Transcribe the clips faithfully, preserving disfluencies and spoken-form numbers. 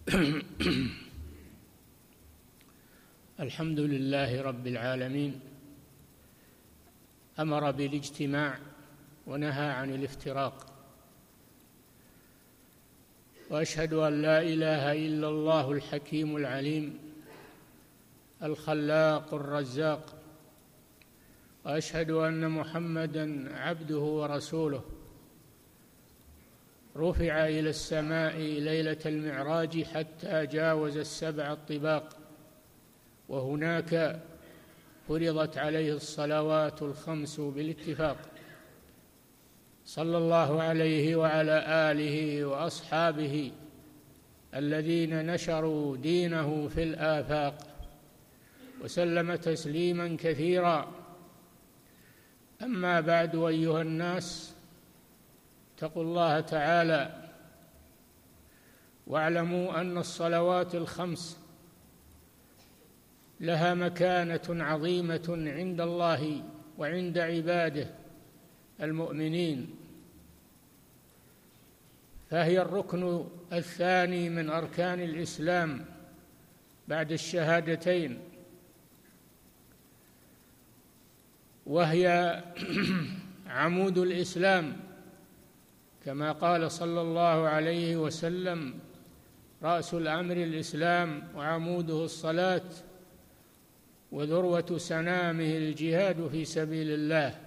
الحمد لله رب العالمين، أمر بالاجتماع ونهى عن الافتراق، وأشهد أن لا إله إلا الله الحكيم العليم الخلاق الرزاق، وأشهد أن محمدًا عبده ورسوله، رفع إلى السماء ليلة المعراج حتى جاوز السبع الطباق، وهناك فرضت عليه الصلوات الخمس بالاتفاق، صلى الله عليه وعلى آله وأصحابه الذين نشروا دينه في الآفاق، وسلم تسليماً كثيراً. أما بعد، أيها الناس، اتقوا الله تعالى واعلموا أن الصلوات الخمس لها مكانة عظيمة عند الله وعند عباده المؤمنين، فهي الركن الثاني من أركان الإسلام بعد الشهادتين، وهي عمود الإسلام، كما قال صلى الله عليه وسلم: رأس الأمر الإسلام وعموده الصلاة وذروة سنامه الجهاد في سبيل الله،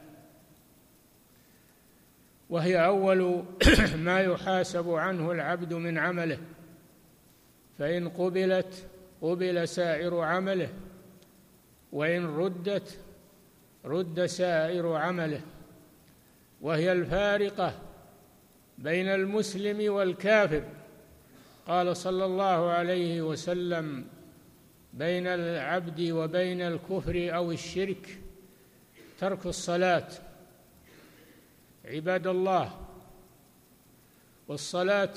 وهي أول ما يحاسب عنه العبد من عمله، فإن قبلت قبل سائر عمله، وإن ردت رد سائر عمله، وهي الفارقة بين المسلم والكافر. قال صلى الله عليه وسلم: بين العبد وبين الكفر أو الشرك ترك الصلاة. عباد الله، والصلاة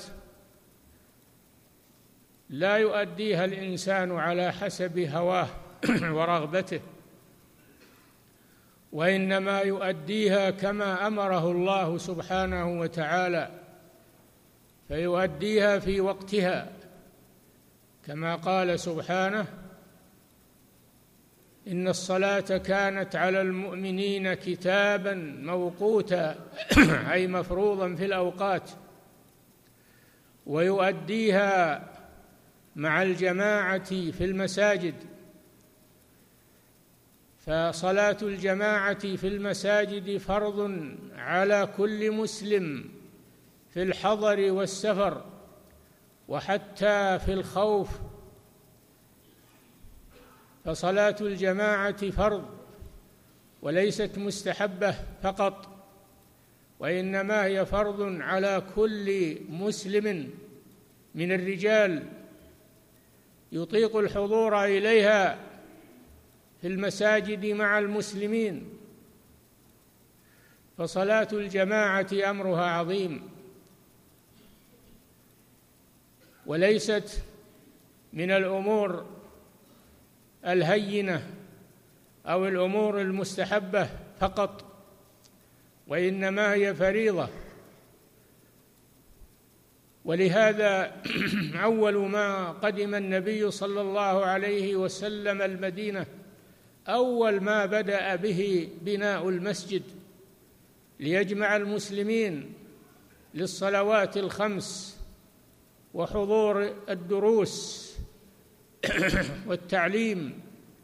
لا يؤديها الإنسان على حسب هواه ورغبته، وإنما يؤديها كما أمره الله سبحانه وتعالى، فيؤديها في وقتها، كما قال سبحانه: إن الصلاة كانت على المؤمنين كتابا موقوتا، أي مفروضا في الأوقات، ويؤديها مع الجماعة في المساجد، فصلاة الجماعة في المساجد فرض على كل مسلم في الحضر والسفر، وحتى في الخوف، فصلاة الجماعة فرض وليست مستحبة فقط، وإنما هي فرض على كل مسلم من الرجال يطيق الحضور إليها في المساجد مع المسلمين. فصلاة الجماعة أمرها عظيم، وليست من الأمور الهينة أو الأمور المستحبة فقط، وإنما هي فريضة. ولهذا أول ما قدم النبي صلى الله عليه وسلم المدينة، أول ما بدأ به بناء المسجد ليجمع المسلمين للصلوات الخمس وحضور الدروس والتعليم.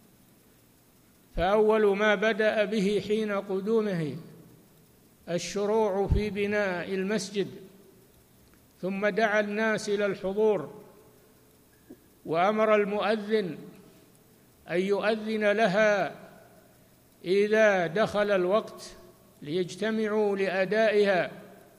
فأول ما بدأ به حين قدومه الشروع في بناء المسجد، ثم دعا الناس إلى الحضور، وأمر المؤذن أن يؤذن لها إذا دخل الوقت ليجتمعوا لأدائها.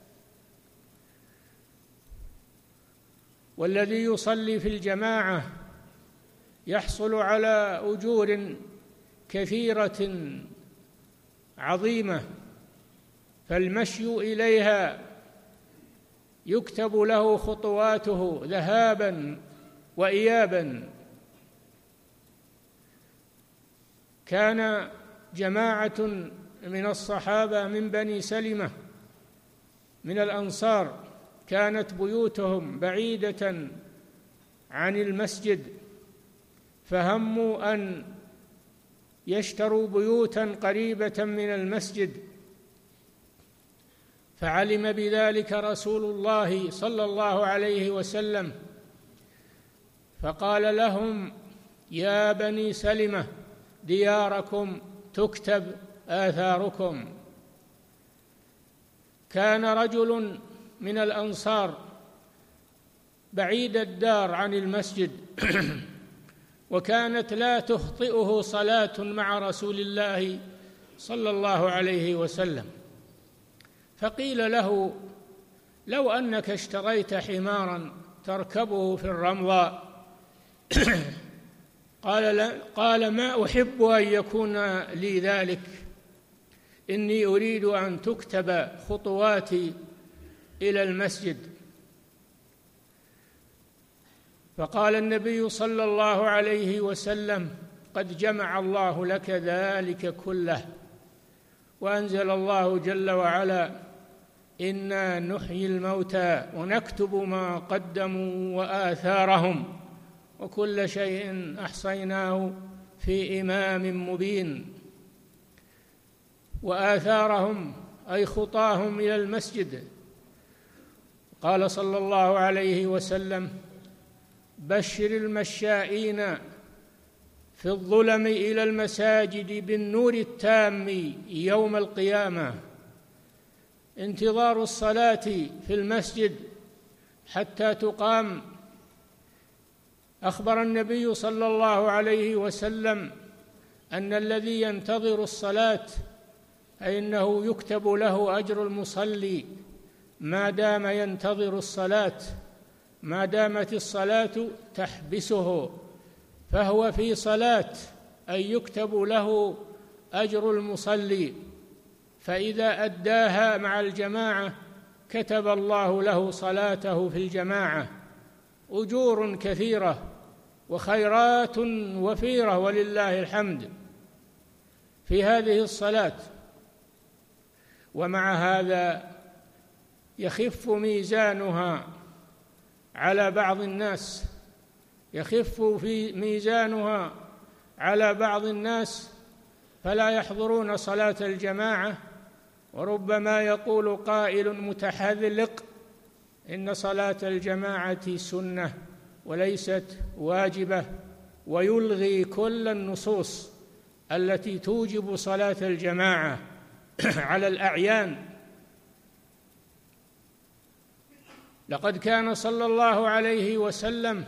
والذي يصلي في الجماعة يحصل على أجور كثيرة عظيمة، فالمشي إليها يكتب له خطواته ذهابا وإيابا. كان جماعة من الصحابة من بني سلمة من الأنصار كانت بيوتهم بعيدة عن المسجد، فهموا أن يشتروا بيوتا قريبة من المسجد، فعلم بذلك رسول الله صلى الله عليه وسلم، فقال لهم: يا بني سلمة، دياركم تكتب آثاركم. كان رجل من الأنصار بعيد الدار عن المسجد وكانت لا تخطئه صلاة مع رسول الله صلى الله عليه وسلم، فقيل له: لو أنك اشتريت حمارا تركبه في الرمضاء. قال لا قال ما أحب أن يكون لي ذلك، إني أريد أن تكتب خطواتي إلى المسجد. فقال النبي صلى الله عليه وسلم: قد جمع الله لك ذلك كله. وأنزل الله جل وعلا: إنا نحيي الموتى ونكتب ما قدموا وآثارهم وكل شيء أحصيناه في إمام مبين. وآثارهم أي خطاهم إلى المسجد. قال صلى الله عليه وسلم: بشر المشائين في الظلم إلى المساجد بالنور التام يوم القيامة. انتظار الصلاة في المسجد حتى تقام. أخبر النبي صلى الله عليه وسلم أن الذي ينتظر الصلاة فإنه يكتب له أجر المصلي ما دام ينتظر الصلاة، ما دامت الصلاة تحبسه، فهو في صلاة، أي يكتب له أجر المصلي، فإذا أداها مع الجماعة كتب الله له صلاته في الجماعة، أجور كثيرة وخيرات وفيرة ولله الحمد في هذه الصلاة. ومع هذا يخف ميزانها على بعض الناس، يخف في ميزانها على بعض الناس فلا يحضرون صلاة الجماعة. وربما يقول قائل متحذلق: إن صلاة الجماعة سنة وليست واجبة، ويلغي كل النصوص التي توجب صلاة الجماعة على الأعيان. لقد كان صلى الله عليه وسلم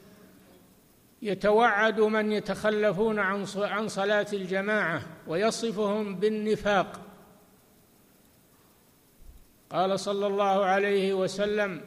يتوعد من يتخلفون عن صلاة الجماعة ويصفهم بالنفاق. قال صلى الله عليه وسلم: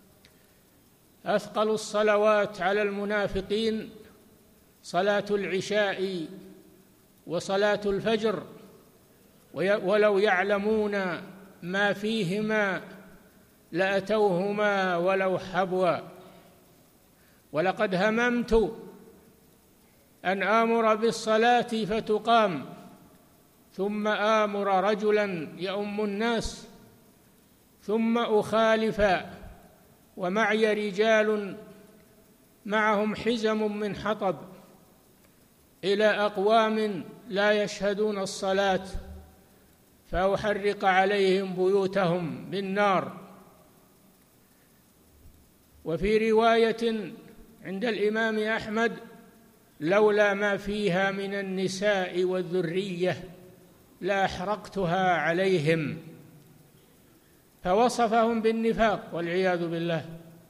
أثقل الصلوات على المنافقين صلاة العشاء وصلاة الفجر، ولو يعلمون ما فيهما لأتوهما ولو حبوا. ولقد هممت أن آمر بالصلاة فتقام، ثم آمر رجلا يؤم الناس، ثم أخالف ومعي رجال معهم حزم من حطب إلى أقوام لا يشهدون الصلاة فأحرق عليهم بيوتهم بالنار. وفي رواية عند الإمام أحمد: لولا ما فيها من النساء والذرية لأحرقتها عليهم. فوصفهم بالنفاق والعياذ بالله،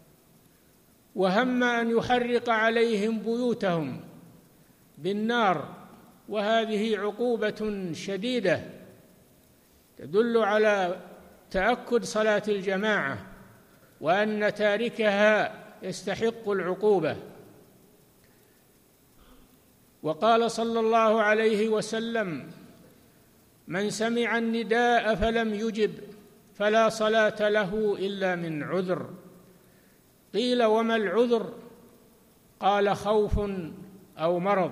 وهم أن يحرق عليهم بيوتهم بالنار، وهذه عقوبة شديدة تدل على تأكد صلاة الجماعة وأن تاركها يستحق العقوبة. وقال صلى الله عليه وسلم: من سمع النداء فلم يجب فلا صلاة له إلا من عذر. قيل: وما العذر؟ قال: خوف أو مرض.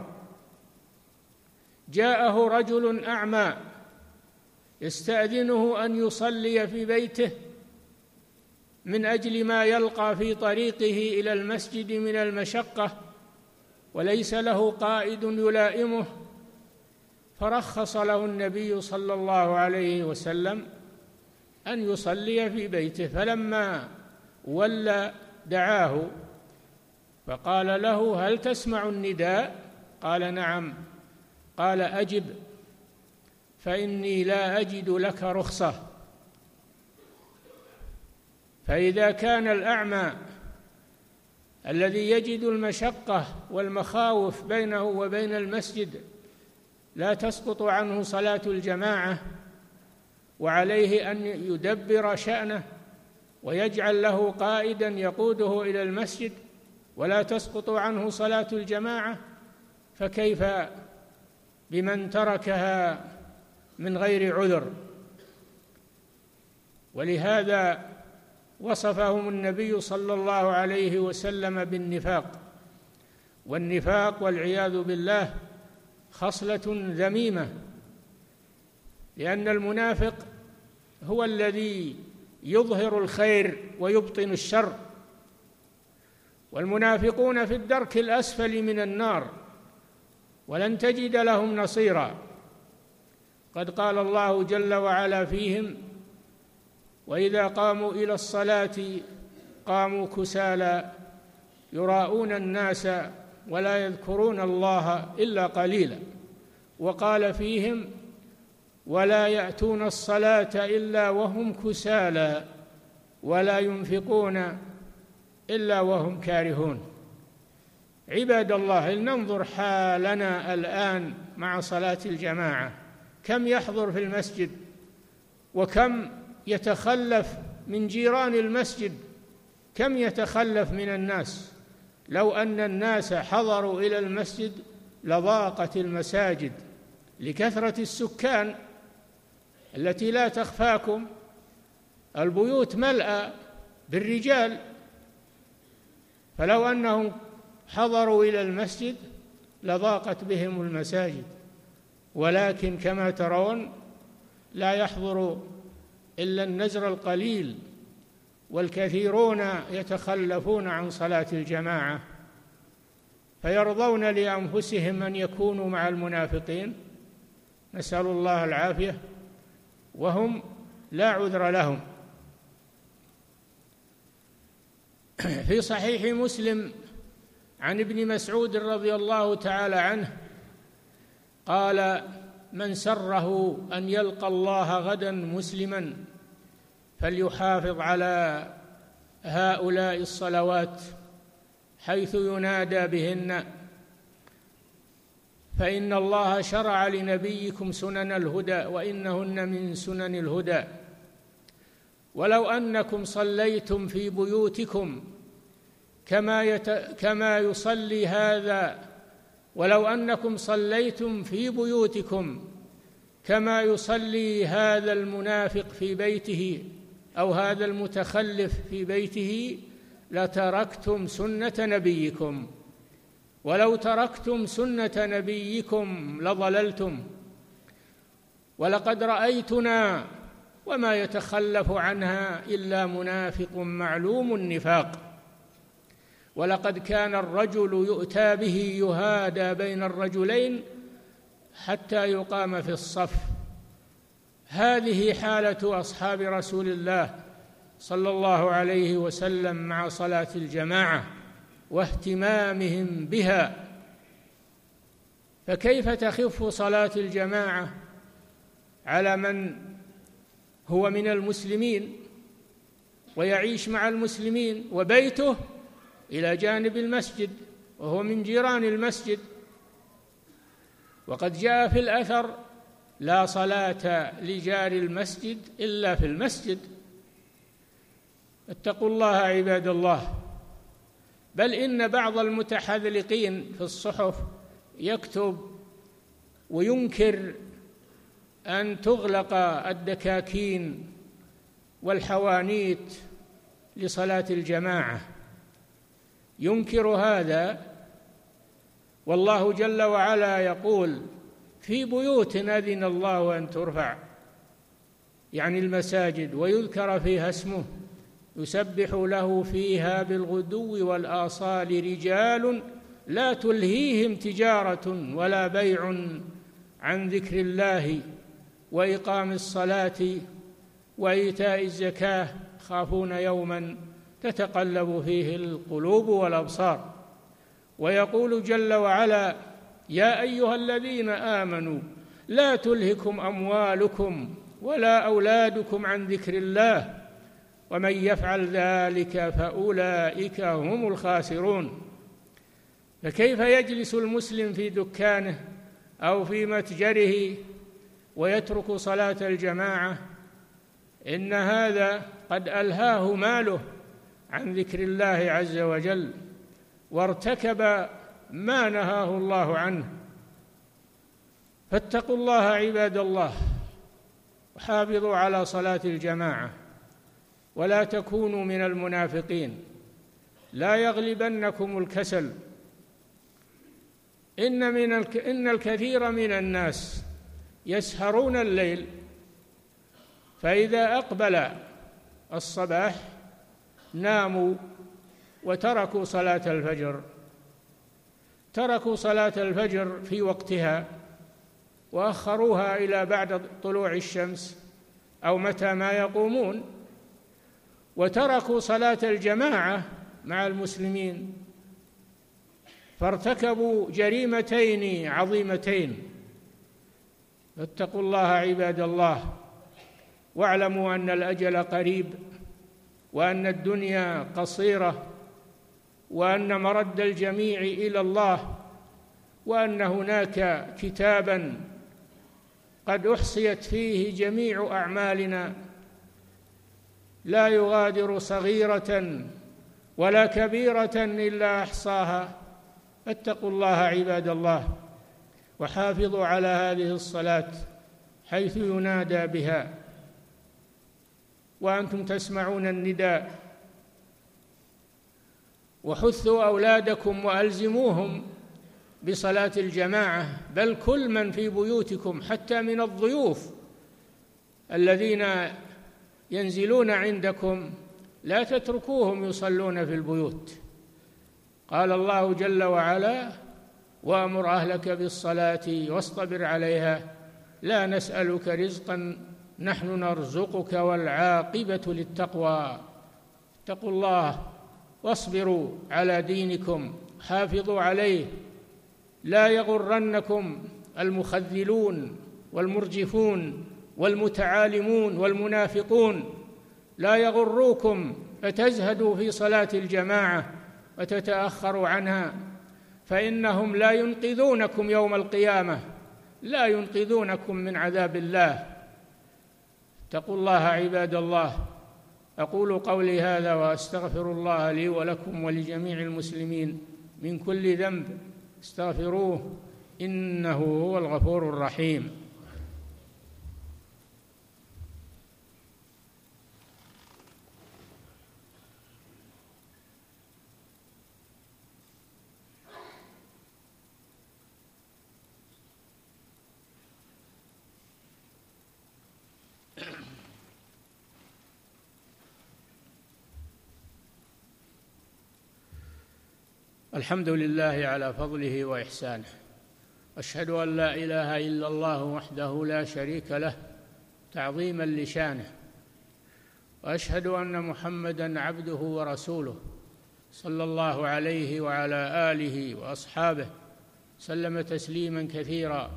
جاءه رجل أعمى يستأذنه أن يصلي في بيته، من أجل ما يلقى في طريقه إلى المسجد من المشقة وليس له قائد يلائمه، فرخص له النبي صلى الله عليه وسلم أن يصلي في بيته. فلما ولى دعاه فقال له: هل تسمع النداء؟ قال: نعم. قال: أجب، فإني لا أجد لك رخصة. فإذا كان الأعمى الذي يجد المشقة والمخاوف بينه وبين المسجد لا تسقط عنه صلاة الجماعة، وعليه أن يدبر شأنه ويجعل له قائدا يقوده إلى المسجد ولا تسقط عنه صلاة الجماعة، فكيف بمن تركها من غير عذر؟ ولهذا وصفهم النبي صلى الله عليه وسلم بالنفاق، والنفاق والعياذ بالله خصلة ذميمة، لأن المنافق هو الذي يظهر الخير ويبطن الشر، والمنافقون في الدرك الأسفل من النار ولن تجد لهم نصيرا. قد قال الله جل وعلا فيهم: وإذا قاموا إلى الصلاة قاموا كسالى يراءون الناس ولا يذكرون الله إلا قليلا. وقال فيهم: ولا يأتون الصلاة إلا وهم كسالى ولا ينفقون إلا وهم كارهون. عباد الله، لننظر حالنا الآن مع صلاة الجماعة، كم يحضر في المسجد وكم يتخلف من جيران المسجد، كم يتخلف من الناس. لو أن الناس حضروا إلى المسجد لضاقت المساجد لكثرة السكان التي لا تخفاكم، البيوت ملأى بالرجال، فلو أنهم حضروا إلى المسجد لضاقت بهم المساجد، ولكن كما ترون لا يحضر إلا النزر القليل، والكثيرون يتخلفون عن صلاة الجماعة، فيرضون لأنفسهم أن يكونوا مع المنافقين، نسأل الله العافية، وهم لا عذر لهم. في صحيح مسلم عن ابن مسعود رضي الله تعالى عنه قال: من سره أن يلقى الله غدا مسلما فليحافظ على هؤلاء الصلوات حيث ينادى بهن، فإن الله شرع لنبيكم سنن الهدى وإنهن من سنن الهدى. ولو أنكم صليتم في بيوتكم كما يت... كما يصلي هذا ولو أنكم صليتم في بيوتكم كما يصلي هذا المنافق في بيته أو هذا المتخلف في بيته لتركتم سنة نبيكم، ولو تركتم سنة نبيكم لضللتم. ولقد رأيتنا وما يتخلف عنها إلا منافق معلوم النفاق، ولقد كان الرجل يؤتى به يهادى بين الرجلين حتى يقام في الصف. هذه حالة أصحاب رسول الله صلى الله عليه وسلم مع صلاة الجماعة واهتمامهم بها، فكيف تخف صلاة الجماعة على من هو من المسلمين ويعيش مع المسلمين وبيته إلى جانب المسجد وهو من جيران المسجد؟ وقد جاء في الأثر: لا صلاة لجار المسجد إلا في المسجد. اتقوا الله عباد الله. بل إن بعض المتحذلقين في الصحف يكتب وينكر أن تغلق الدكاكين والحوانيت لصلاة الجماعة، ينكر هذا، والله جل وعلا يقول: في بيوت أذن الله أن ترفع، يعني المساجد، ويذكر فيها اسمه يسبح له فيها بالغدو والآصال رجال لا تلهيهم تجارة ولا بيع عن ذكر الله وإقام الصلاة وإيتاء الزكاة يخافون يوما تتقلب فيه القلوب والأبصار. ويقول جل وعلا: يا أيها الذين آمنوا لا تلهكم أموالكم ولا أولادكم عن ذكر الله ومن يفعل ذلك فأولئك هم الخاسرون. فكيف يجلس المسلم في دكانه أو في متجره ويترك صلاة الجماعة؟ إن هذا قد ألهاه ماله عن ذكر الله عز وجل وارتكب ما نهاه الله عنه. فاتقوا الله عباد الله وحافظوا على صلاة الجماعة ولا تكونوا من المنافقين. لا يغلبنكم الكسل. إن, من الك... إن الكثير من الناس يسهرون الليل، فإذا أقبل الصباح ناموا وتركوا صلاة الفجر تركوا صلاة الفجر في وقتها وأخروها إلى بعد طلوع الشمس أو متى ما يقومون، وتركوا صلاة الجماعة مع المسلمين، فارتكبوا جريمتين عظيمتين. فاتقوا الله عباد الله واعلموا أن الأجل قريب وأن الدنيا قصيرة وأن مرد الجميع إلى الله، وأن هناك كتابا قد أحصيت فيه جميع أعمالنا لا يغادر صغيرة ولا كبيرة إلا أحصاها. فاتقوا الله عباد الله وحافظوا على هذه الصلاة حيث ينادى بها وأنتم تسمعون النداء، وحثوا أولادكم وألزموهم بصلاة الجماعة، بل كل من في بيوتكم حتى من الضيوف الذين ينزلون عندكم لا تتركوهم يصلون في البيوت. قال الله جل وعلا: وأمر أهلك بالصلاة واصطبر عليها لا نسألك رزقا نحن نرزقك والعاقبة للتقوى. اتقوا الله واصبروا على دينكم، حافظوا عليه، لا يغرنكم المخذلون والمرجفون والمتعالمون والمنافقون، لا يغروكم فتزهدوا في صلاة الجماعة وتتأخروا عنها، فإنهم لا ينقذونكم يوم القيامة، لا ينقذونكم من عذاب الله. اتقوا الله عباد الله. أقول قولي هذا وأستغفر الله لي ولكم ولجميع المسلمين من كل ذنب، استغفروه إنه هو الغفور الرحيم. الحمد لله على فضله وإحسانه، أشهد أن لا إله إلا الله وحده لا شريك له تعظيما لشانه، وأشهد أن محمدًا عبده ورسوله صلى الله عليه وعلى آله وأصحابه سلم تسليما كثيرا.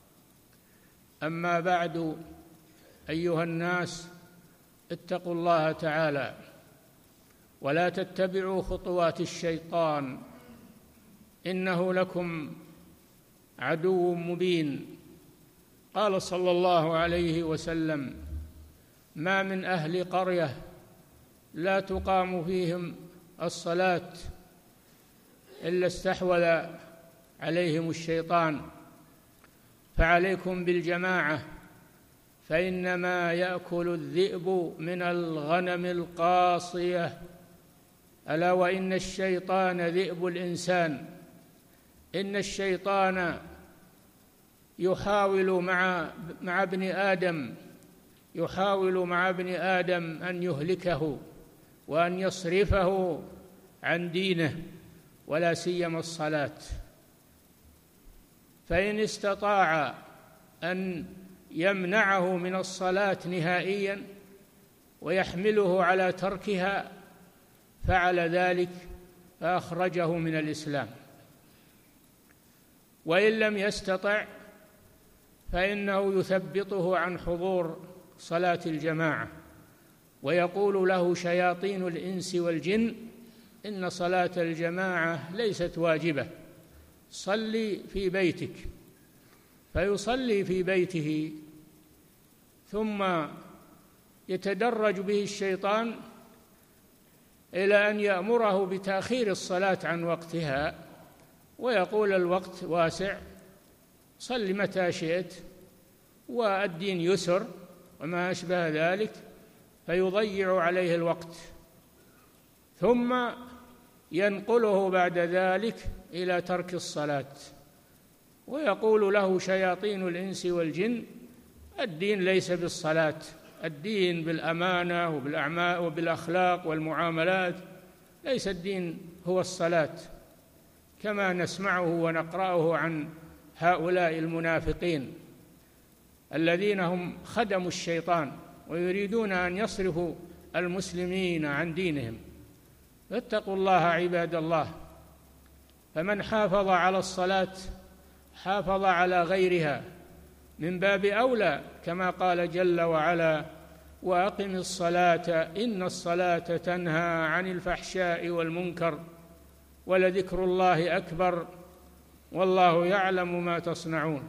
أما بعد، أيها الناس، اتقوا الله تعالى ولا تتبعوا خطوات الشيطان، إنه لكم عدو مبين. قال صلى الله عليه وسلم: ما من أهل قرية لا تقام فيهم الصلاة إلا استحوذ عليهم الشيطان، فعليكم بالجماعة فإنما يأكل الذئب من الغنم القاصية، ألا وإن الشيطان ذئب الإنسان. إن الشيطان يحاول مع مع ابن آدم يحاول مع ابن آدم أن يهلكه وأن يصرفه عن دينه ولا سيما الصلاة. فإن استطاع أن يمنعه من الصلاة نهائيا ويحمله على تركها فعل ذلك فأخرجه من الإسلام. وإن لم يستطع فإنه يثبطه عن حضور صلاة الجماعة ويقول له شياطين الإنس والجن إن صلاة الجماعة ليست واجبة، صلي في بيتك. فيصلي في بيته، ثم يتدرج به الشيطان إلى أن يأمره بتأخير الصلاة عن وقتها ويقول الوقت واسع، صل متى شئت والدين يسر وما أشبه ذلك، فيضيع عليه الوقت. ثم ينقله بعد ذلك إلى ترك الصلاة ويقول له شياطين الإنس والجن الدين ليس بالصلاة، الدين بالأمانة وبالأعمال وبالأخلاق والمعاملات، ليس الدين هو الصلاة، كما نسمعه ونقرأه عن هؤلاء المنافقين الذين هم خدموا الشيطان ويريدون أن يصرفوا المسلمين عن دينهم. فاتقوا الله عباد الله. فمن حافظ على الصلاة حافظ على غيرها من باب أولى، كما قال جل وعلا: وأقم الصلاة إن الصلاة تنهى عن الفحشاء والمنكر ولذكر الله أكبر والله يعلم ما تصنعون.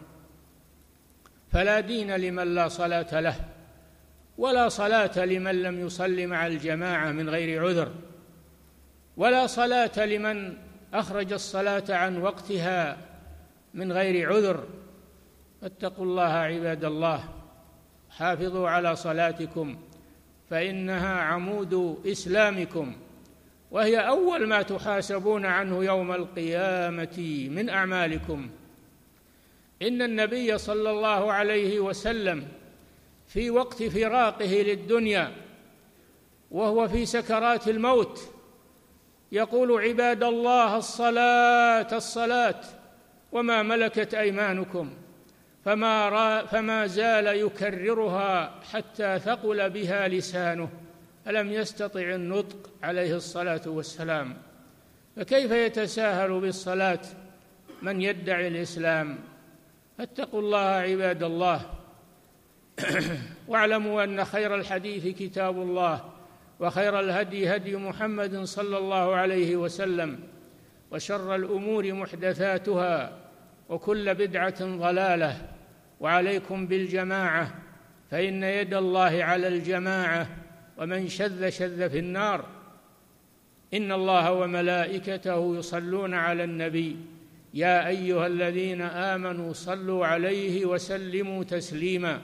فلا دين لمن لا صلاة له، ولا صلاة لمن لم يصل مع الجماعة من غير عذر، ولا صلاة لمن أخرج الصلاة عن وقتها من غير عذر. فاتقوا الله عباد الله، حافظوا على صلاتكم فإنها عمود إسلامكم، وهي أول ما تحاسبون عنه يوم القيامة من أعمالكم. إن النبي صلى الله عليه وسلم في وقت فراقه للدنيا وهو في سكرات الموت يقول: عباد الله الصلاة الصلاة وما ملكت أيمانكم، فما, فما زال يكررها حتى ثقل بها لسانه ألم يستطع النطق عليه الصلاة والسلام. فكيف يتساهل بالصلاة من يدعي الإسلام؟ فاتقوا الله عباد الله. واعلموا أن خير الحديث كتاب الله، وخير الهدي هدي محمد صلى الله عليه وسلم، وشر الأمور محدثاتها، وكل بدعة ضلالة. وعليكم بالجماعة فإن يد الله على الجماعة، ومن شذ شذ في النار. إن الله وملائكته يصلون على النبي يا أيها الذين آمنوا صلوا عليه وسلموا تسليما.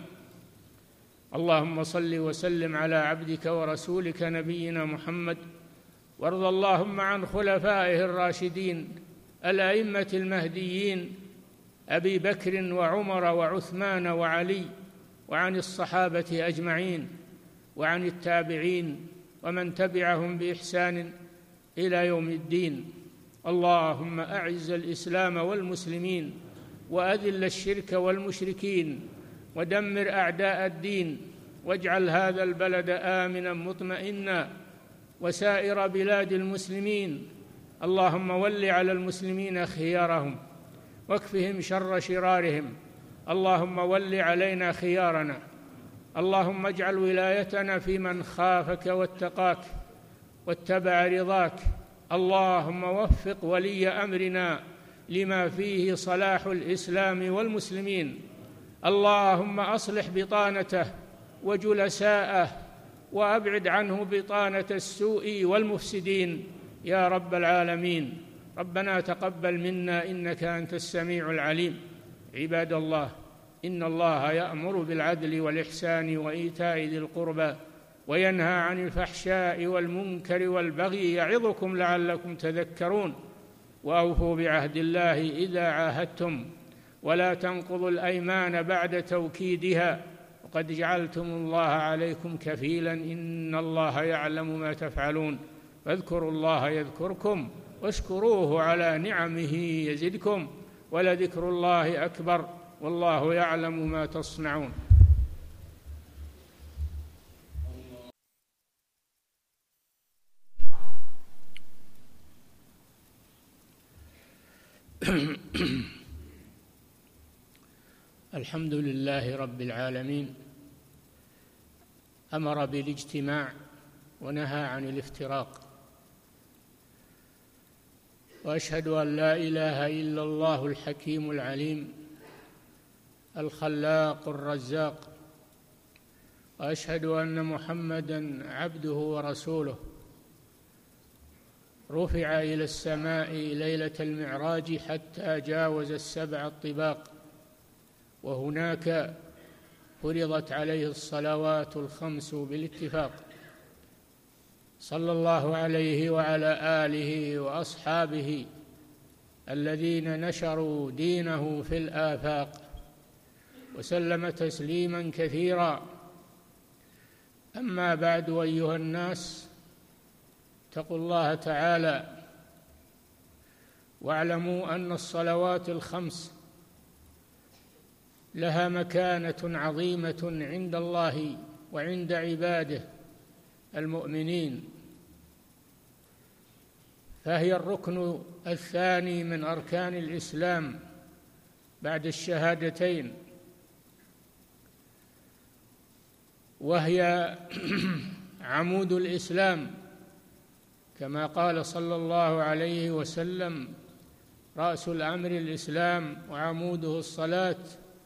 اللهم صل وسلم على عبدك ورسولك نبينا محمد، وارض اللهم عن خلفائه الراشدين الأئمة المهديين أبي بكر وعمر وعثمان وعلي، وعن الصحابة أجمعين، وعن التابعين ومن تبعهم بإحسان إلى يوم الدين. اللهم أعز الإسلام والمسلمين، وأذل الشرك والمشركين، ودمر أعداء الدين، واجعل هذا البلد آمنا مطمئنا وسائر بلاد المسلمين. اللهم ول على المسلمين خيارهم واكفهم شر شرارهم. اللهم ول علينا خيارنا. اللهم اجعل ولايتنا في من خافك واتقاك واتبع رضاك. اللهم وفق ولي أمرنا لما فيه صلاح الإسلام والمسلمين. اللهم أصلح بطانته وجلساءه، وأبعد عنه بطانة السوء والمفسدين يا رب العالمين. ربنا تقبل منا إنك أنت السميع العليم. عباد الله، إن الله يأمر بالعدل والإحسان وإيتاء ذي القربى وينهى عن الفحشاء والمنكر والبغي يعظكم لعلكم تذكرون. وأوفوا بعهد الله إذا عاهدتم، ولا تنقضوا الأيمان بعد توكيدها، وقد جعلتم الله عليكم كفيلا إن الله يعلم ما تفعلون فاذكروا الله يذكركم واشكروه على نعمه يزدكم ولذكر الله أكبر والله يعلم ما تصنعون. الحمد لله رب العالمين، أمر بالاجتماع ونهى عن الافتراق، وأشهد أن لا إله إلا الله الحكيم العليم الخلاق الرزاق، وأشهد أن محمدًا عبده ورسوله رفع إلى السماء ليلة المعراج حتى جاوز السبع الطباق، وهناك فرضت عليه الصلوات الخمس بالاتفاق، صلى الله عليه وعلى آله وأصحابه الذين نشروا دينه في الآفاق، وسلم تسليما كثيرا. أما بعد، أيها الناس، اتقوا الله تعالى واعلموا أن الصلوات الخمس لها مكانة عظيمة عند الله وعند عباده المؤمنين، فهي الركن الثاني من أركان الإسلام بعد الشهادتين، وهي عمود الإسلام كما قال صلى الله عليه وسلم: رأس الأمر الإسلام وعموده الصلاة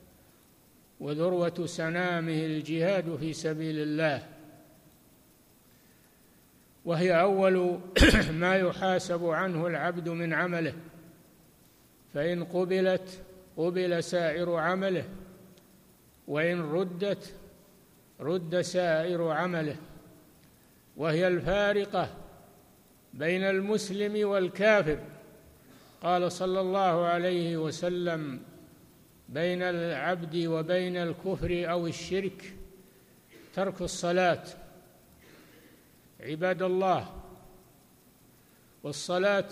وذروة سنامه الجهاد في سبيل الله، وهي أول ما يحاسب عنه العبد من عمله، فإن قبلت قبل سائر عمله، وإن ردت رد سائر عمله، وهي الفارقة بين المسلم والكافر. قال صلى الله عليه وسلم: بين العبد وبين الكفر أو الشرك ترك الصلاة. عباد الله، والصلاة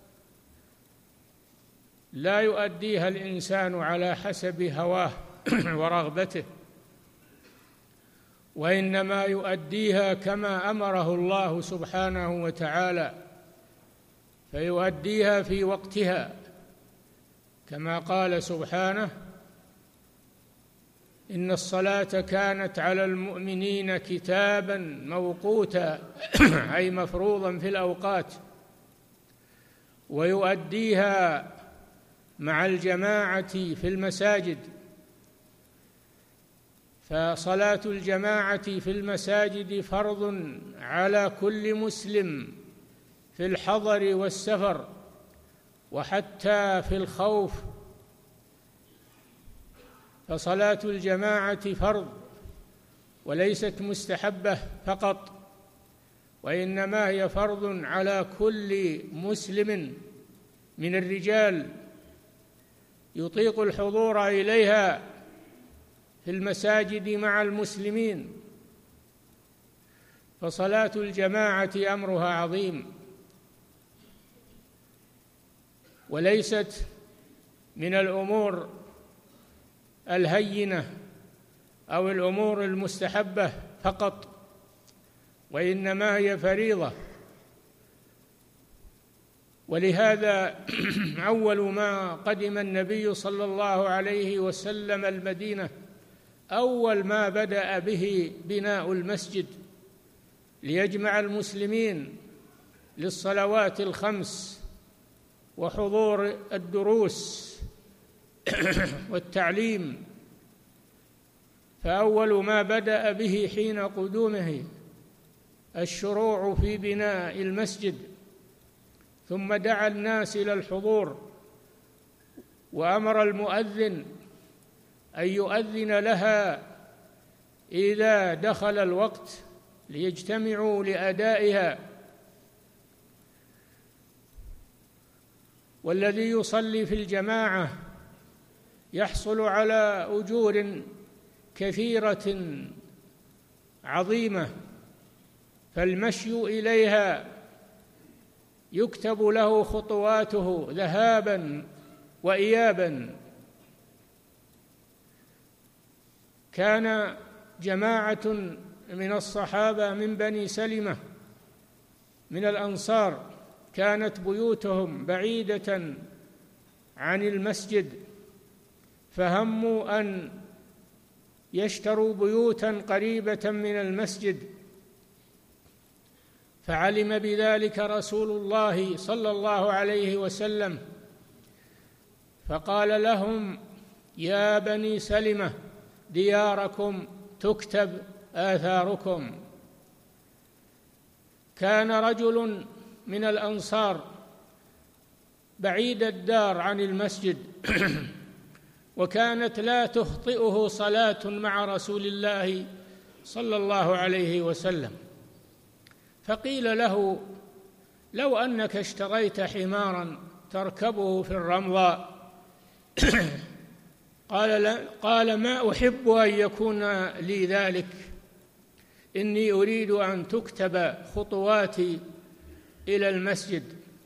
لا يؤديها الإنسان على حسب هواه ورغبته، وإنما يؤديها كما أمره الله سبحانه وتعالى، فيؤديها في وقتها كما قال سبحانه: إن الصلاة كانت على المؤمنين كتابا موقوتا، أي مفروضا في الأوقات، ويؤديها مع الجماعة في المساجد، فصلاة الجماعة في المساجد فرض على كل مسلم في الحضر والسفر، وحتى في الخوف، فصلاة الجماعة فرض وليست مستحبة فقط، وإنما هي فرض على كل مسلم من الرجال يطيق الحضور إليها في المساجد مع المسلمين، فصلاة الجماعة أمرها عظيم، وليست من الأمور الهينة أو الأمور المستحبة فقط، وإنما هي فريضة. ولهذا أول ما قدم النبي صلى الله عليه وسلم المدينة، أول ما بدأ به بناء المسجد ليجمع المسلمين للصلوات الخمس وحضور الدروس والتعليم، فأول ما بدأ به حين قدومه الشروع في بناء المسجد، ثم دعا الناس إلى الحضور، وأمر المؤذن أن يؤذن لها إذا دخل الوقت ليجتمعوا لأدائها. والذي يصلي في الجماعة يحصل على أجور كثيرة عظيمة، فالمشي إليها يكتب له خطواته ذهابا وإيابا. كان جماعة من الصحابة من بني سلمة من الأنصار كانت بيوتهم بعيدة عن المسجد، فهموا أن يشتروا بيوتا قريبة من المسجد، فعلم بذلك رسول الله صلى الله عليه وسلم فقال لهم: يا بني سلمة دياركم تكتب آثاركم. كان رجل من الأنصار بعيد الدار عن المسجد وكانت لا تخطئه صلاة مع رسول الله صلى الله عليه وسلم، فقيل له: لو أنك اشتريت حمارا تركبه في الرمضاء قال لا قال: ما أحب أن يكون لي ذلك، إني أريد أن تكتب خطواتي إلى المسجد.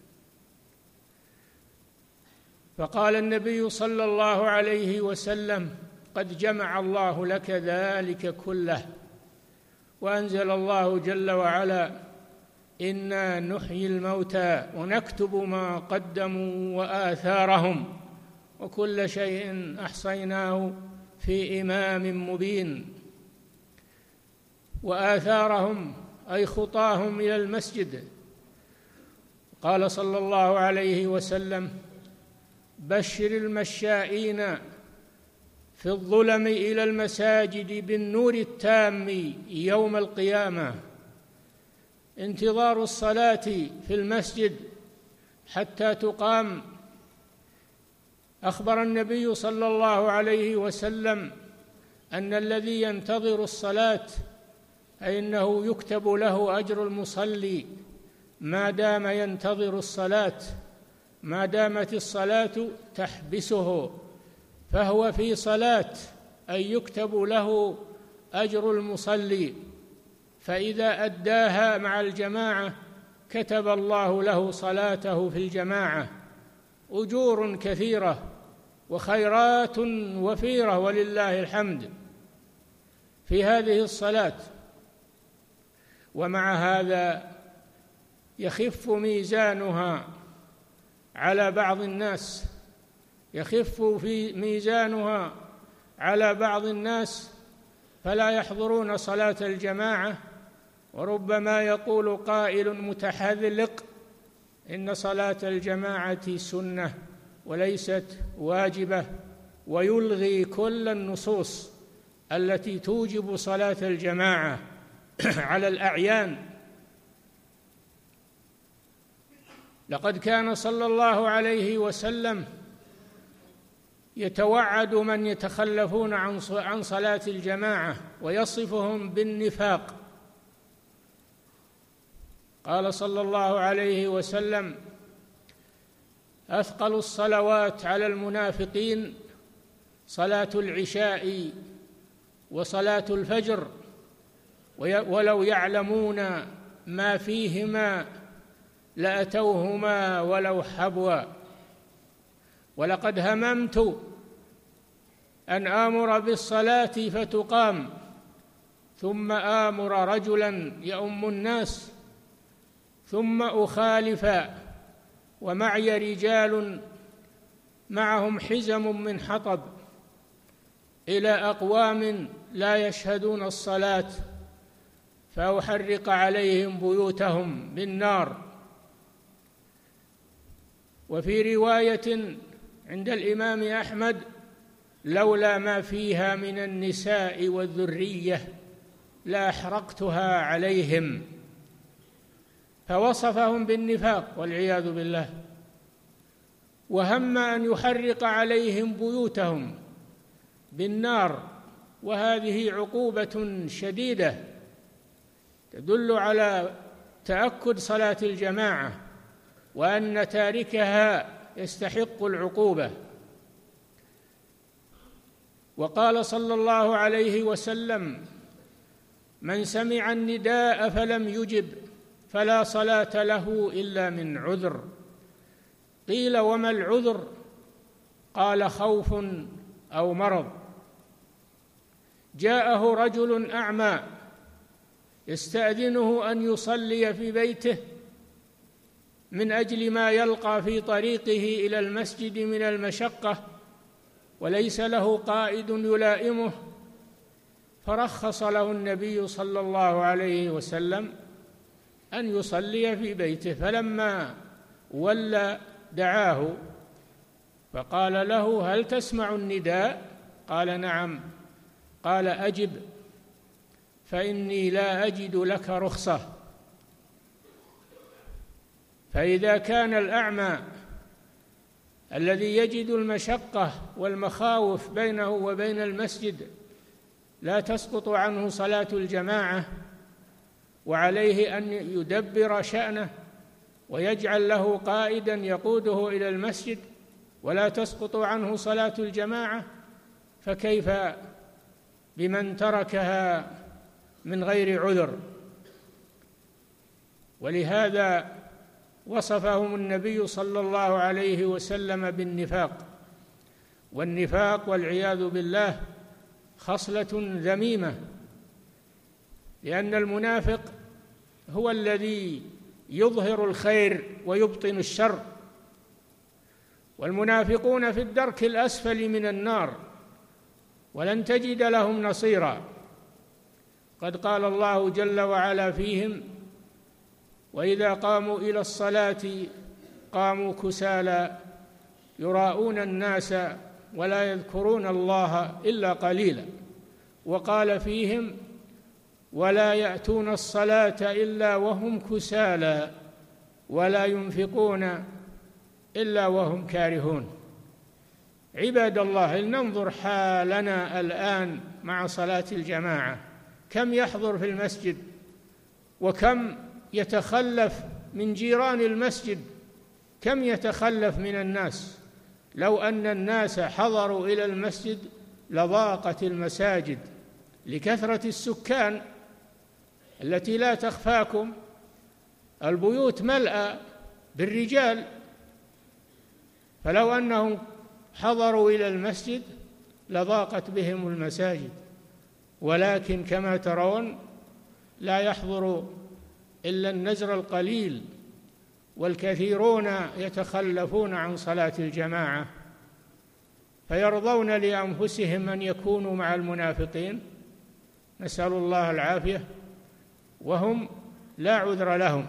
فقال النبي صلى الله عليه وسلم: قد جمع الله لك ذلك كله. وأنزل الله جل وعلا: إنا نحيي الموتى ونكتب ما قدموا وآثارهم وكل شيء أحصيناه في إمام مبين. وآثارهم أي خطاهم إلى المسجد. قال صلى الله عليه وسلم: بشر المشائين في الظلم إلى المساجد بالنور التام يوم القيامة. انتظار الصلاة في المسجد حتى تقام. أخبر النبي صلى الله عليه وسلم أن الذي ينتظر الصلاة فإنه يكتب له أجر المصلي ما دام ينتظر الصلاة، ما دامت الصلاة تحبسه فهو في صلاة، أي يكتب له أجر المصلي، فإذا أداها مع الجماعة كتب الله له صلاته في الجماعة. أجور كثيرة وخيرات وفيرة ولله الحمد في هذه الصلاة. ومع هذا يخف ميزانها على بعض الناس، يخف في ميزانها على بعض الناس فلا يحضرون صلاة الجماعة. وربما يقول قائل متحذلق: إن صلاة الجماعة سنة وليست واجبة، ويلغي كل النصوص التي توجب صلاة الجماعة على الأعيان. لقد كان صلى الله عليه وسلم يتوعد من يتخلفون عن صلاة الجماعة ويصفهم بالنفاق. قال صلى الله عليه وسلم: أثقل الصلوات على المنافقين صلاة العشاء وصلاة الفجر، ولو يعلمون ما فيهما لأتوهما ولو حبوا. ولقد هممت أن آمر بالصلاة فتقام، ثم آمر رجلا يؤم الناس، ثم أخالف ومعي رجال معهم حزم من حطب إلى أقوام لا يشهدون الصلاة فأحرق عليهم بيوتهم بالنار. وفي رواية عند الإمام أحمد: لولا ما فيها من النساء والذرية لأحرقتها عليهم. فوصفهم بالنفاق والعياذ بالله، وهم أن يحرق عليهم بيوتهم بالنار. وهذه عقوبة شديدة تدل على تأكد صلاة الجماعة وأن تاركها يستحق العقوبة. وقال صلى الله عليه وسلم: من سمع النداء فلم يجب فلا صلاة له إلا من عذر. قيل: وما العذر؟ قال: خوف أو مرض. جاءه رجل أعمى يستأذنه أن يصلي في بيته من أجل ما يلقى في طريقه إلى المسجد من المشقة، وليس له قائد يلائمه، فرخص له النبي صلى الله عليه وسلم أن يصلي في بيته. فلما ولى دعاه فقال له: هل تسمع النداء؟ قال: نعم. قال: أجب، فإني لا أجد لك رخصة. فإذا كان الأعمى الذي يجد المشقة والمخاوف بينه وبين المسجد لا تسقط عنه صلاة الجماعة، وعليه أن يدبر شأنه ويجعل له قائدا يقوده إلى المسجد ولا تسقط عنه صلاة الجماعة، فكيف بمن تركها من غير عذر؟ ولهذا وصفهم النبي صلى الله عليه وسلم بالنفاق، والنفاق والعياذ بالله خصلة ذميمة، لأن المنافق هو الذي يظهر الخير ويبطن الشر، والمنافقون في الدرك الأسفل من النار ولن تجد لهم نصيرا. قد قال الله جل وعلا فيهم: وإذا قاموا إلى الصلاة قاموا كسالى يراءون الناس ولا يذكرون الله إلا قليلا. وقال فيهم: ولا يأتون الصلاة إلا وهم كسالى ولا ينفقون إلا وهم كارهون. عباد الله، لننظر حالنا الآن مع صلاة الجماعة، كم يحضر في المسجد وكم يتخلف من جيران المسجد، كم يتخلف من الناس. لو أن الناس حضروا إلى المسجد لضاقت المساجد لكثرة السكان التي لا تخفاكم، البيوت ملأى بالرجال، فلو أنهم حضروا إلى المسجد لضاقت بهم المساجد، ولكن كما ترون لا يحضر إلا النزر القليل، والكثيرون يتخلفون عن صلاة الجماعة، فيرضون لأنفسهم أن يكونوا مع المنافقين، نسأل الله العافية، وهم لا عذر لهم.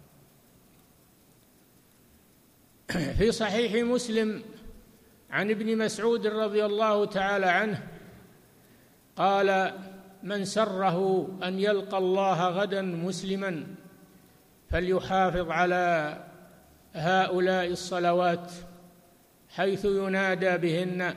في صحيح مسلم عن ابن مسعود رضي الله تعالى عنه قال: من سره أن يلقى الله غدا مسلما فليحافظ على هؤلاء الصلوات حيث ينادى بهن،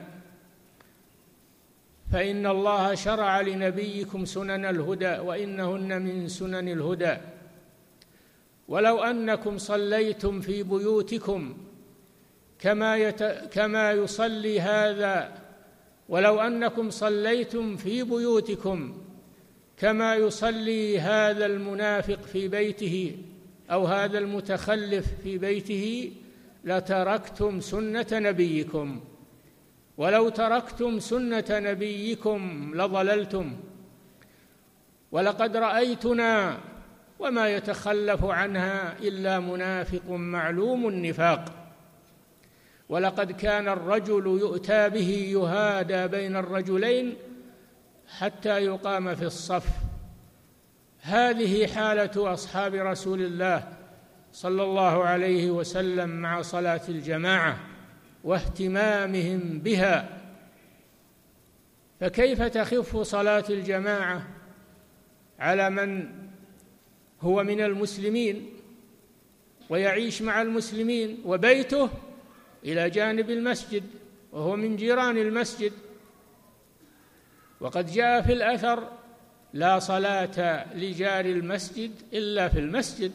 فإن الله شرع لنبيكم سنن الهدى وإنهن من سنن الهدى. ولو أنكم صليتم في بيوتكم كما يت... كما يصلي هذا ولو أنكم صليتم في بيوتكم كما يصلي هذا المنافق في بيته أو هذا المتخلف في بيته لتركتم سنة نبيكم، ولو تركتم سنة نبيكم لضللتم. ولقد رأيتنا وما يتخلف عنها إلا منافق معلوم النفاق. ولقد كان الرجل يؤتى به يهادى بين الرجلين حتى يقام في الصف. هذه حالة أصحاب رسول الله صلى الله عليه وسلم مع صلاة الجماعة واهتمامهم بها، فكيف تخف صلاة الجماعة على من هو من المسلمين ويعيش مع المسلمين وبيته إلى جانب المسجد وهو من جيران المسجد؟ وقد جاء في الأثر: لا صلاة لجار المسجد إلا في المسجد.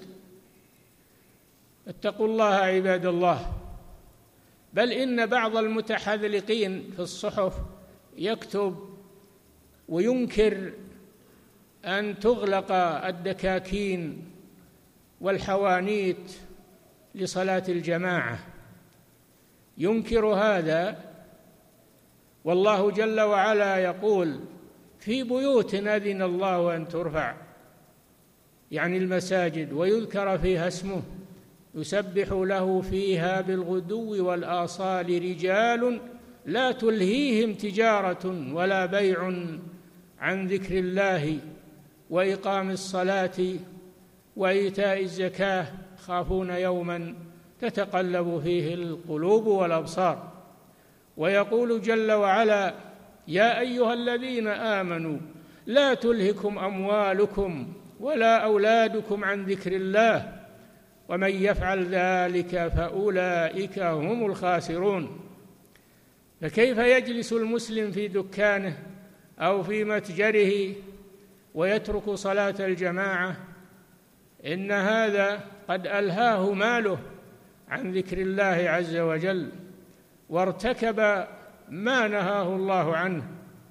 اتقوا الله عباد الله. بل إن بعض المتحذلقين في الصحف يكتب وينكر أن تغلق الدكاكين والحوانيت لصلاة الجماعة، ينكر هذا، والله جل وعلا يقول في بيوت أذن الله أن ترفع، يعني المساجد، ويذكر فيها اسمه يسبح له فيها بالغدو والآصال رجال لا تلهيهم تجارة ولا بيع عن ذكر الله وإقام الصلاة وإيتاء الزكاة يخافون يوما تتقلب فيه القلوب والأبصار. ويقول جل وعلا يا أيها الذين آمنوا لا تلهكم أموالكم ولا أولادكم عن ذكر الله ومن يفعل ذلك فأولئك هم الخاسرون. فكيف يجلس المسلم في دكانه أو في متجره ويترك صلاة الجماعة؟ إن هذا قد ألهاه ماله عن ذكر الله عز وجل وارتكب ما نهاه الله عنه.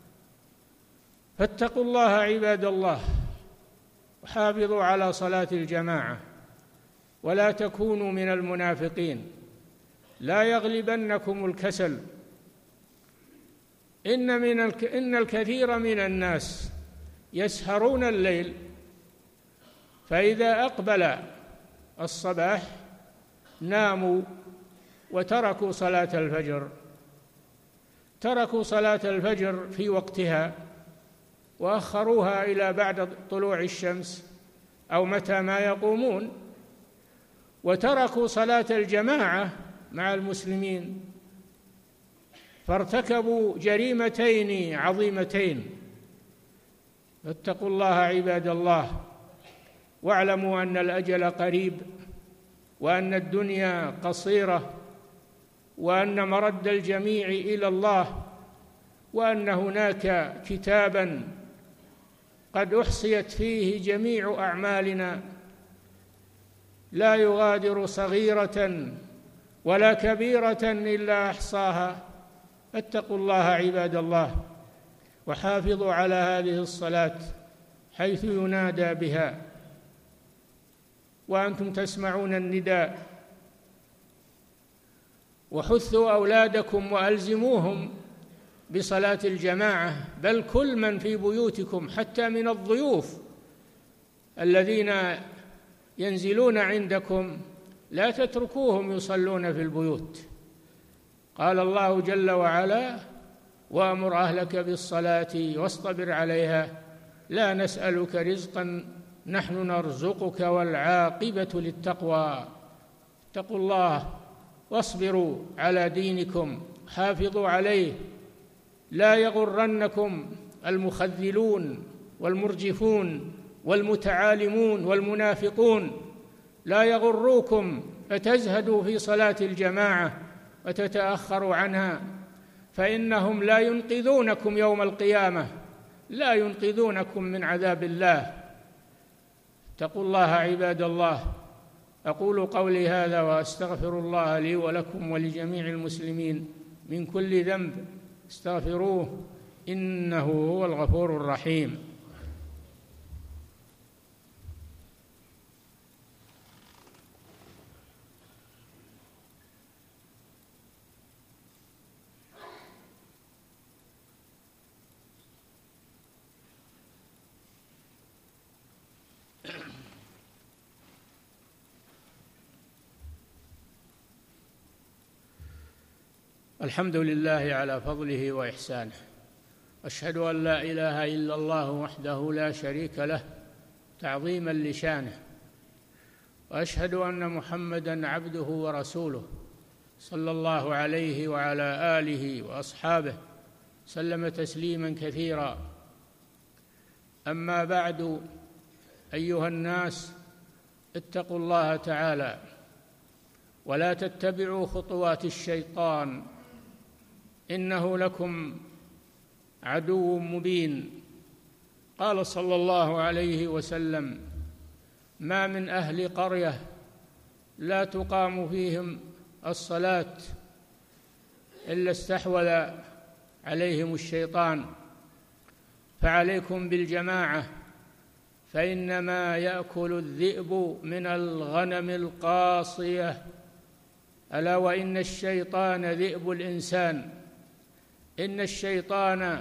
فاتقوا الله عباد الله وحافظوا على صلاة الجماعة ولا تكونوا من المنافقين، لا يغلبنكم الكسل. إن, من الك... إن الكثير من الناس يسهرون الليل، فإذا أقبل الصباح ناموا وتركوا صلاة الفجر، تركوا صلاة الفجر في وقتها وأخروها إلى بعد طلوع الشمس أو متى ما يقومون، وتركوا صلاة الجماعة مع المسلمين، فارتكبوا جريمتين عظيمتين. فاتقوا الله عباد الله واعلموا أن الأجل قريب وأن الدنيا قصيرة وأن مرد الجميع إلى الله، وأن هناك كتابا قد أحصيت فيه جميع أعمالنا لا يغادر صغيرة ولا كبيرة إلا أحصاها. اتقوا الله عباد الله وحافظوا على هذه الصلاة حيث ينادى بها وأنتم تسمعون النداء، وحثوا أولادكم وألزموهم بصلاة الجماعة، بل كل من في بيوتكم حتى من الضيوف الذين ينزلون عندكم لا تتركوهم يصلون في البيوت. قال الله جل وعلا وأمر أهلك بالصلاة واصطبر عليها لا نسألك رزقا نحن نرزقك والعاقبة للتقوى. اتقوا الله واصبروا على دينكم، حافظوا عليه، لا يغرنكم المخذلون والمرجفون والمتعالمون والمنافقون، لا يغروكم فتزهدوا في صلاة الجماعة وتتأخروا عنها، فإنهم لا ينقذونكم يوم القيامة، لا ينقذونكم من عذاب الله. اتقوا الله عباد الله. أقول قولي هذا وأستغفر الله لي ولكم ولجميع المسلمين من كل ذنب، استغفروه إنه هو الغفور الرحيم. الحمد لله على فضله وإحسانه، أشهد أن لا إله إلا الله وحده لا شريك له تعظيما لشانه، وأشهد أن محمدًا عبده ورسوله صلى الله عليه وعلى آله وأصحابه سلم تسليما كثيرا. أما بعد، أيها الناس، اتقوا الله تعالى ولا تتبعوا خطوات الشيطان إنه لكم عدو مبين. قال صلى الله عليه وسلم: ما من أهل قرية لا تقام فيهم الصلاة إلا استحوذ عليهم الشيطان، فعليكم بالجماعة فإنما يأكل الذئب من الغنم القاصية، ألا وإن الشيطان ذئب الإنسان. إن الشيطان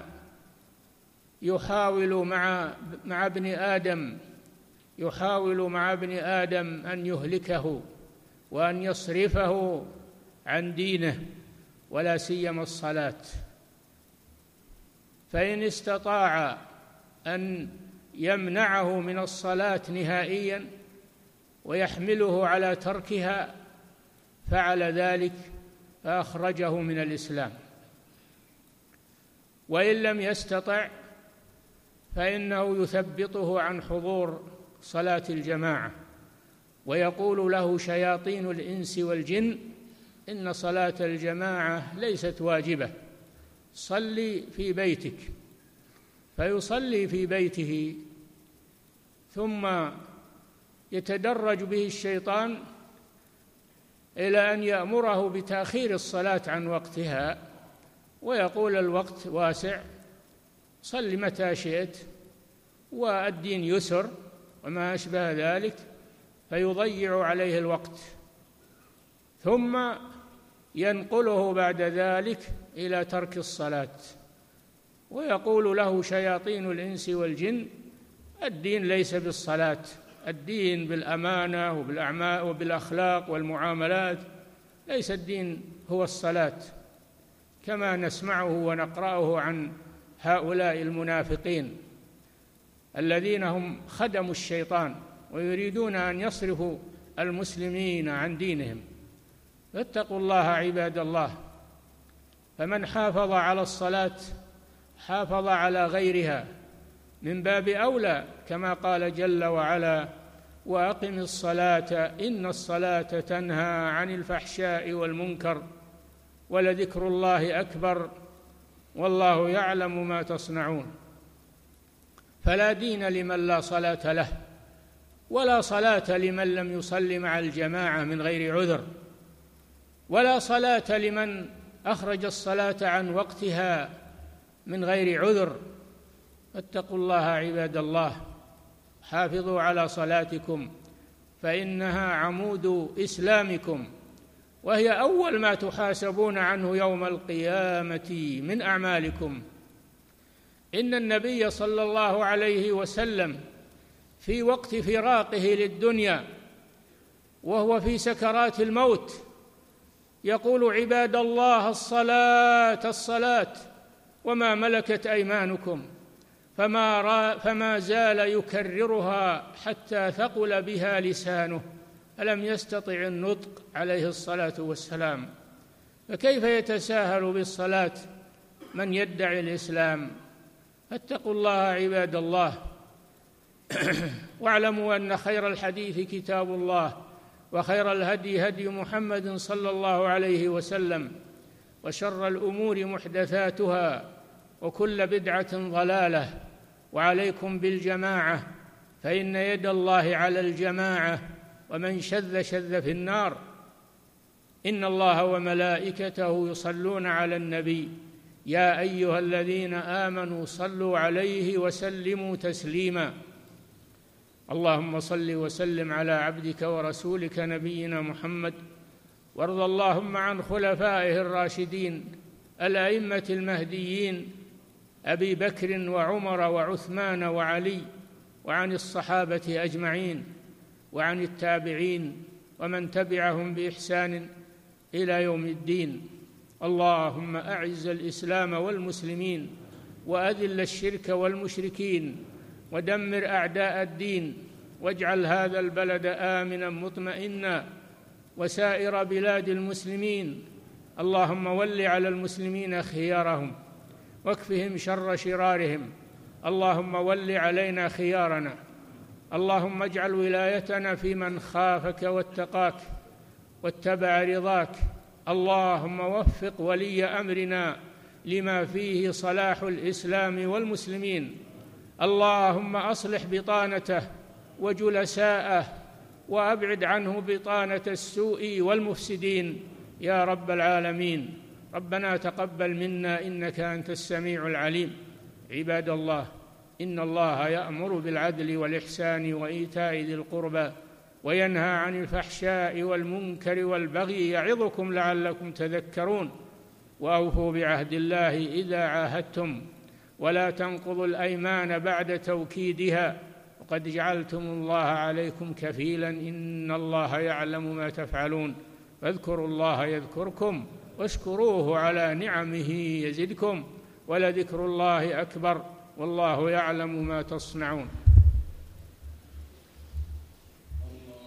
يحاول مع مع ابن آدم يحاول مع ابن آدم أن يهلكه وأن يصرفه عن دينه، ولا سيما الصلاة. فإن استطاع أن يمنعه من الصلاة نهائيا ويحمله على تركها فعل ذلك، فأخرجه من الإسلام. وإن لم يستطع فإنه يثبطه عن حضور صلاة الجماعة، ويقول له شياطين الإنس والجن إن صلاة الجماعة ليست واجبة، صلي في بيتك. فيصلي في بيته، ثم يتدرج به الشيطان إلى أن يأمره بتأخير الصلاة عن وقتها، ويقول الوقت واسع، صل متى شئت، والدين يسر وما أشبه ذلك، فيضيع عليه الوقت. ثم ينقله بعد ذلك إلى ترك الصلاة، ويقول له شياطين الإنس والجن الدين ليس بالصلاة، الدين بالأمانة وبالأعمال وبالأخلاق والمعاملات، ليس الدين هو الصلاة، كما نسمعه ونقرأه عن هؤلاء المنافقين الذين هم خدموا الشيطان ويريدون أن يصرفوا المسلمين عن دينهم. فاتقوا الله عباد الله. فمن حافظ على الصلاة حافظ على غيرها، من باب أولى كما قال جل وعلا: وأقم الصلاة إن الصلاة تنهى عن الفحشاء والمنكر ولذكر الله أكبر والله يعلم ما تصنعون. فلا دين لمن لا صلاة له، ولا صلاة لمن لم يصل مع الجماعة من غير عذر، ولا صلاة لمن أخرج الصلاة عن وقتها من غير عذر. فاتقوا الله عباد الله، حافظوا على صلاتكم فإنها عمود إسلامكم، وهي أول ما تحاسبون عنه يوم القيامة من أعمالكم. إن النبي صلى الله عليه وسلم في وقت فراقه للدنيا وهو في سكرات الموت يقول: عباد الله الصلاة الصلاة وما ملكت أيمانكم، فما, فما زال يكررها حتى ثقل بها لسانه، ألم يستطع النطق عليه الصلاة والسلام. فكيف يتساهل بالصلاة من يدعي الإسلام؟ فاتقوا الله عباد الله. واعلموا أن خير الحديث كتاب الله، وخير الهدي هدي محمد صلى الله عليه وسلم، وشر الأمور محدثاتها، وكل بدعة ضلالة. وعليكم بالجماعة فإن يد الله على الجماعة، ومن شذ شذ في النار. إن الله وملائكته يصلون على النبي يا أيها الذين آمنوا صلوا عليه وسلموا تسليما. اللهم صل وسلم على عبدك ورسولك نبينا محمد، وارض اللهم عن خلفائه الراشدين الأئمة المهديين أبي بكر وعمر وعثمان وعلي، وعن الصحابة أجمعين، وعن التابعين ومن تبعهم بإحسان إلى يوم الدين. اللهم أعز الإسلام والمسلمين، وأذل الشرك والمشركين، ودمر أعداء الدين، واجعل هذا البلد آمنا مطمئنا وسائر بلاد المسلمين. اللهم ول على المسلمين خيارهم واكفهم شر شرارهم. اللهم ول علينا خيارنا. اللهم اجعل ولايتنا في من خافك واتقاك واتبع رضاك. اللهم وفق ولي أمرنا لما فيه صلاح الإسلام والمسلمين. اللهم أصلح بطانته وجلساءه، وأبعد عنه بطانة السوء والمفسدين يا رب العالمين. ربنا تقبل منا إنك أنت السميع العليم. عباد الله، إن الله يأمر بالعدل والإحسان وإيتاء ذي القربى وينهى عن الفحشاء والمنكر والبغي يعظكم لعلكم تذكرون. وأوفوا بعهد الله إذا عاهدتم ولا تنقضوا الأيمان بعد توكيدها وقد جعلتم الله عليكم كفيلا إن الله يعلم ما تفعلون. فاذكروا الله يذكركم واشكروه على نعمه يزدكم ولذكر الله أكبر والله يعلم ما تصنعون.